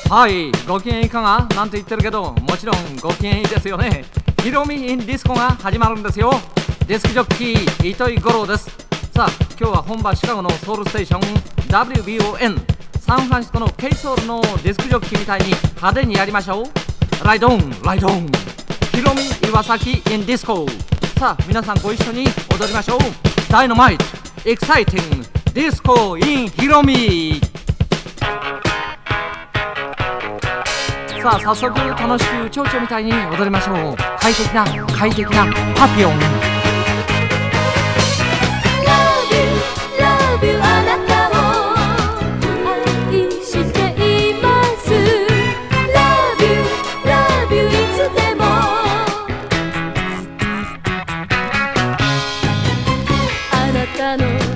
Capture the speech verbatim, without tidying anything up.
はい、ご機嫌いかがなんて言ってるけど、もちろんご機嫌いいですよね。ヒロミインディスコが始まるんですよ。ディスクジョッキー糸井五郎です。さあ、今日は本場シカゴのソウルステーション ダブリュービーオーエヌ サンフランシスコの K ソウルのディスクジョッキーみたいに派手にやりましょう。ライドオンライドオン、ヒロミ岩崎インディスコ。さあ、皆さんご一緒に踊りましょう。ダイナマイトエキサイティングディスコインヒロミ。さあ、早速楽しく蝶々みたいに踊りましょう。快適な快適なパピオン。 Love you, love you あなたを愛しています。 Love you, love you いつでもあなたの